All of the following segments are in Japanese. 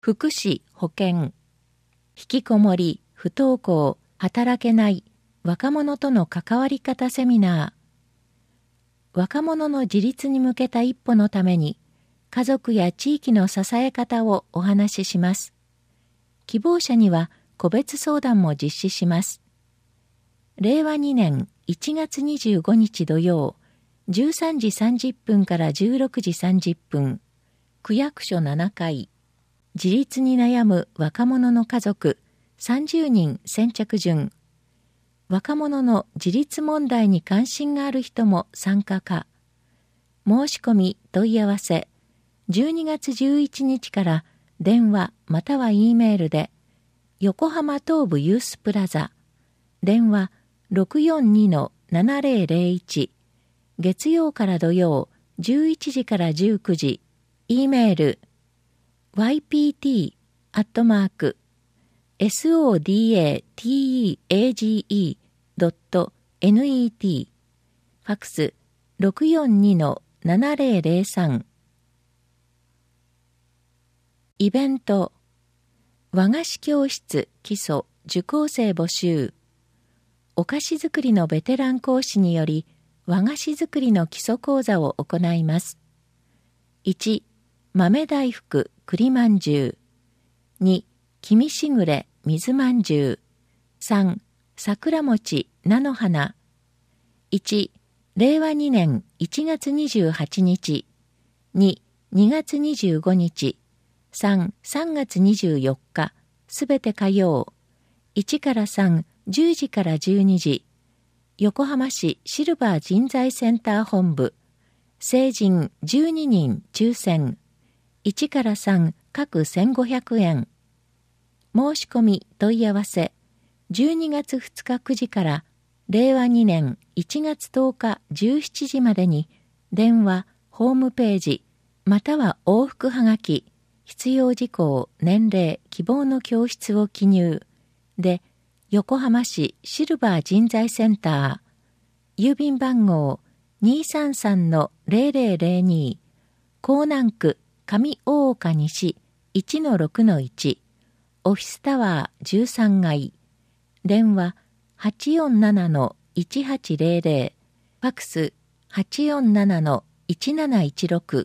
福祉、保健、引きこもり、不登校、働けない若者との関わり方セミナー。若者の自立に向けた一歩のために、家族や地域の支え方をお話しします。希望者には個別相談も実施します。令和2年1月25日土曜、13時30分から16時30分、区役所7階。自立に悩む若者の家族30人先着順。若者の自立問題に関心がある人も参加か。申し込み問い合わせ12月11日から電話または E メールで横浜東部ユースプラザ電話 642-7001 月曜から土曜11時から19時 E メール ypt@sodateage.net ファクス 642-7003 イベント和菓子教室基礎受講生募集。お菓子作りのベテラン講師により和菓子作りの基礎講座を行います。1、豆大福栗まんじゅう。2、黄身しぐれ水まんじゅう。3、桜餅菜の花。1、令和2年1月28日。2、2月25日。3、3月24日、すべて火曜。1から3、10時から12時。横浜市シルバー人材センター本部。成人12人抽選。1から3、各1500円。申し込み問い合わせ。12月2日9時から、令和2年1月10日17時までに、電話、ホームページ、または往復はがき、必要事項、年齢、希望の教室を記入。で、横浜市シルバー人材センター。郵便番号 233-0002。港南区上大岡西 1-6-1。オフィスタワー13階。電話 847-1800。ファクス 847-1716。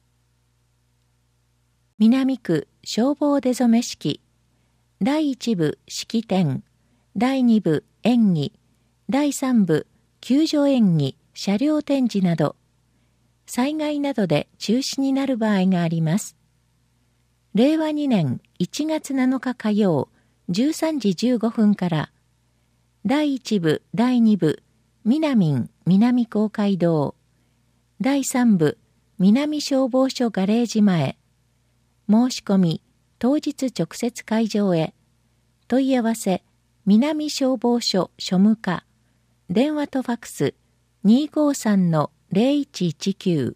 南区消防出初め式。第1部式典。第2部演技。第3部救助演技、車両展示など。災害などで中止になる場合があります。令和2年1月7日火曜13時15分から。第1部第2部南公会堂。第3部南消防署ガレージ前。申し込み、当日直接会場へ。問い合わせ、南消防署庶務課。電話とファクス、253-0119。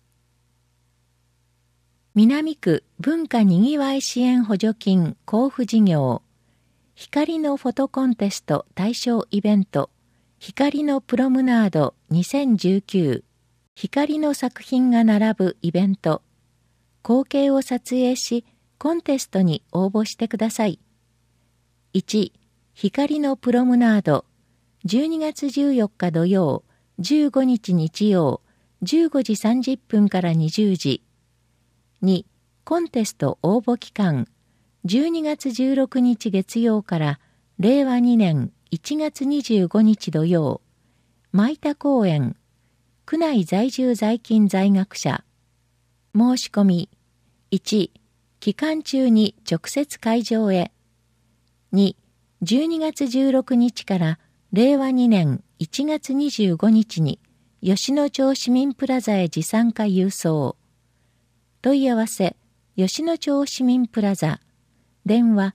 南区文化にぎわい支援補助金交付事業。光のフォトコンテスト対象イベント。光のプロムナード2019。光の作品が並ぶイベント。光景を撮影し、コンテストに応募してください。1、光のプロムナード、12月14日土曜、15日日曜、15時30分から20時。2、コンテスト応募期間、12月16日月曜から令和2年1月25日土曜、舞田公園、区内在住在勤在学者。申し込み。1、期間中に直接会場へ。2、12月16日から令和2年1月25日に吉野町市民プラザへ持参加郵送。問い合わせ、吉野町市民プラザ。電話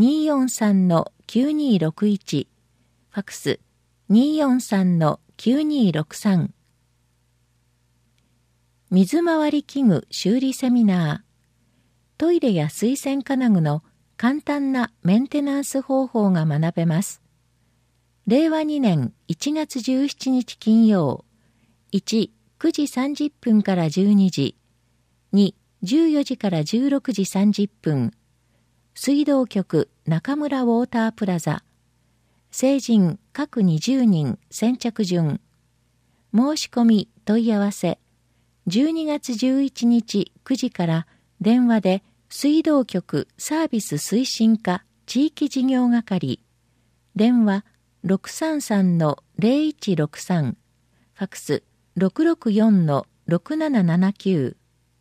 243-9261。ファクス 243-9263。水回り器具修理セミナー。トイレや水洗金具の簡単なメンテナンス方法が学べます。令和2年1月17日金曜。1、9時30分から12時。2、14時から16時30分。 水道局中村ウォータープラザ。成人各20人先着順。申し込み問い合わせ。12月11日9時から電話で水道局サービス推進課地域事業係。電話 633-0163。ファクス 664-6779。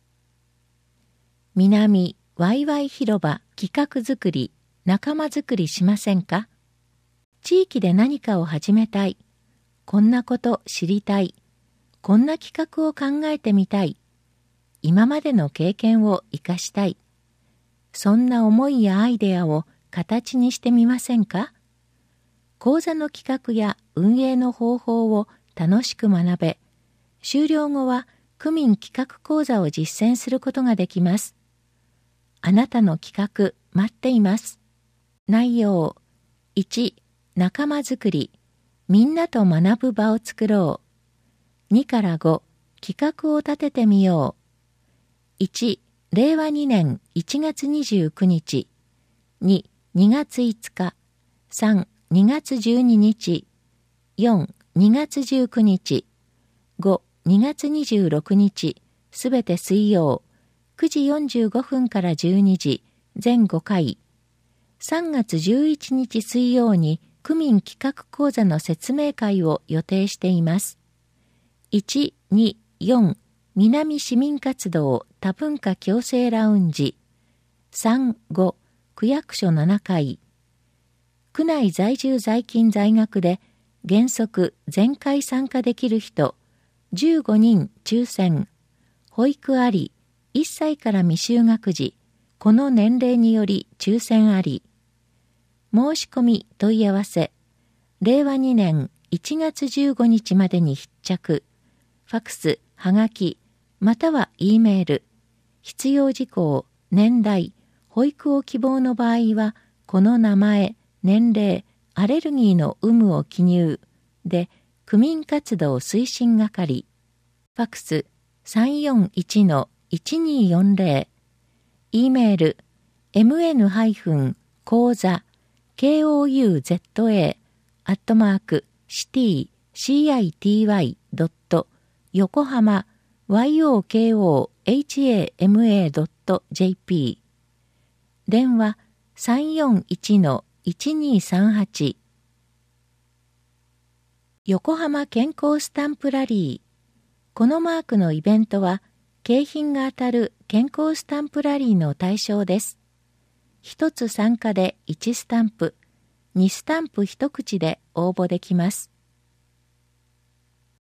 南ワイワイ広場企画作り、仲間作りしませんか？地域で何かを始めたい。こんなこと知りたい。こんな企画を考えてみたい。今までの経験を生かしたい。そんな思いやアイデアを形にしてみませんか？講座の企画や運営の方法を楽しく学べ、終了後は区民企画講座を実践することができます。あなたの企画待っています。内容1、仲間づくり、みんなと学ぶ場を作ろう。2から5、企画を立ててみよう。1、令和2年1月29日。2、2月5日。3、2月12日。4、2月19日。5、2月26日。すべて水曜。9時45分から12時。全5回。3月11日水曜に区民企画講座の説明会を予定しています。1、2、4、南市民活動多文化共生ラウンジ。3、5、区役所7階。区内在住在勤在学で原則全会参加できる人、15人抽選。保育あり、1歳から未就学児、この年齢により抽選あり。申し込み問い合わせ。令和2年1月15日までに必着。ファクス、はがき、または E メール。必要事項、年代、保育を希望の場合は、この名前、年齢、アレルギーの有無を記入。で、区民活動推進係。ファクス 341-1240。E メール、mn-講座、kouza@city-yokohama-yokohama.jp。電話 341-1238。横浜健康スタンプラリー。このマークのイベントは、景品が当たる健康スタンプラリーの対象です。1つ参加で1スタンプ、2スタンプ1口で応募できます。